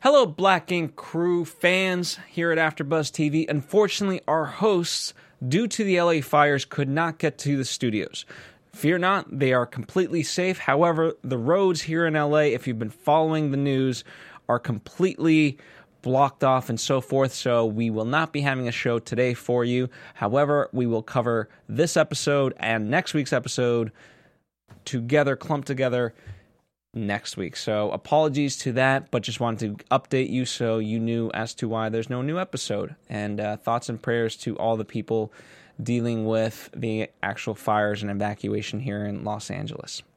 Hello, Black Ink crew fans here at AfterBuzz TV. Unfortunately, our hosts, due to the LA fires, could not get to the studios. Fear not, they are completely safe. However, the roads here in LA, if you've been following the news, are completely blocked off and so forth, so we will not be having a show today for you. However, we will cover this episode and next week's episode together, clumped together, next week. So apologies to that, but just wanted to update you so you knew as to why there's no new episode. And thoughts and prayers to all the people dealing with the actual fires and evacuation here in Los Angeles.